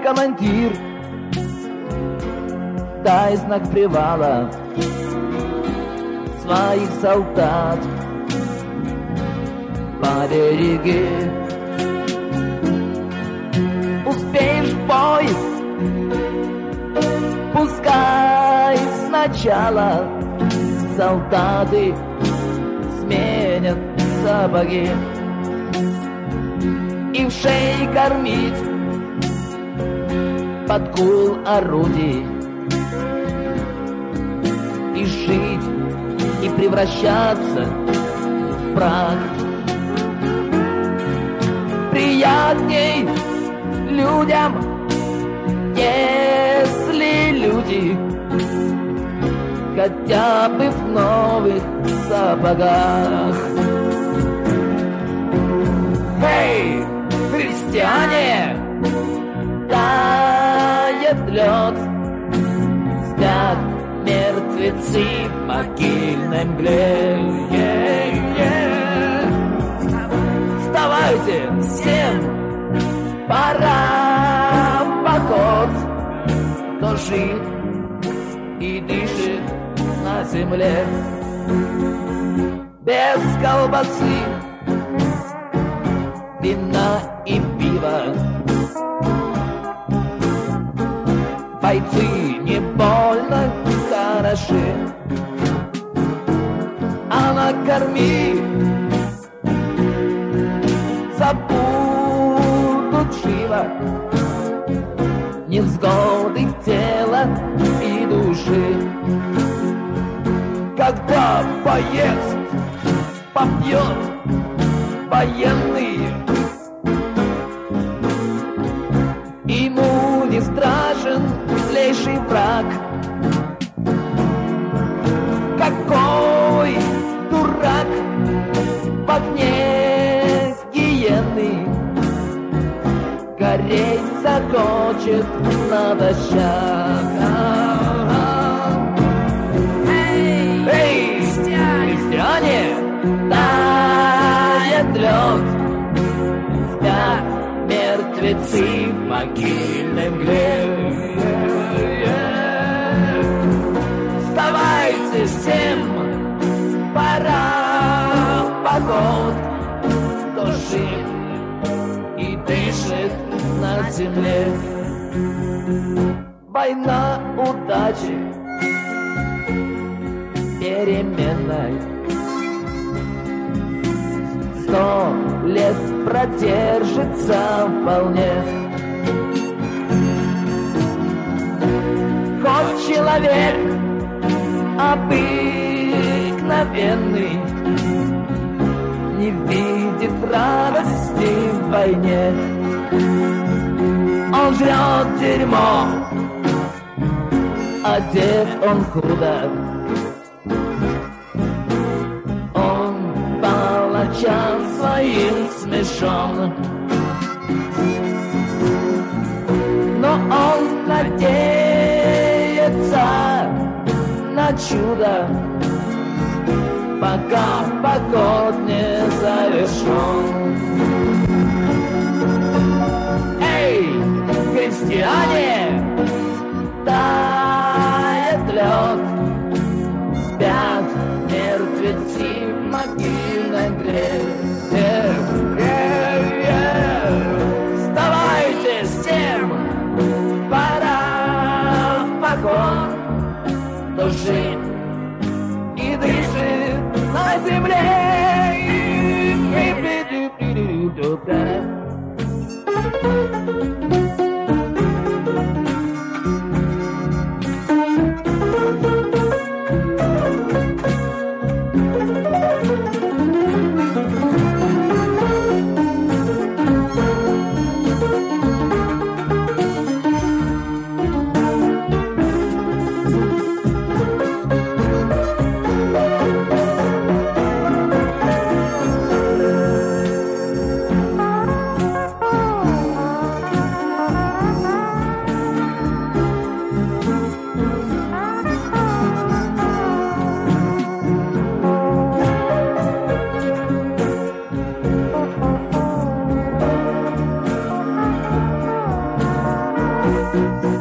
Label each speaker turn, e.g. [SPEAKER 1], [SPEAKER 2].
[SPEAKER 1] командир, дай знак привала своих солдат побереги. Успеешь в бой, пускай сначала солдаты сменят сапоги и в шее кормить под гул орудий, и жить, и превращаться в прах. Приятней людям, если люди хотя бы в новых сапогах. Эй, христиане, тает лед, спят мертвецы в могильной мгле. Вставайте, всем пора в поход, кто жив и дышит на земле. Без колбасы, вина и пива бойцы не больно хороши, а накорми забудут живо невзгоды тела и души. Когда поест, попьет военный, ему не страшен злейший враг. Какой дурак в огне гиены гореть захочет на дощах. Эй, христиане, тает лед, спят мертвецы в могильной мгле. Вставайте всем, пора в поход, кто жив и дышит на земле. Война удачи переменной 100 лет продержится вполне. Хоть человек обыкновенный не видит радости в войне. Он жрет дерьмо, одет он худо, он палачам своим смешон, но он надеется на чудо, пока поход не завершен. Эй, христиане, тает лед, спят мертвецы в могильной мгле. Вставайте всем, пора в поход, кто жив и дышит на земле. Thank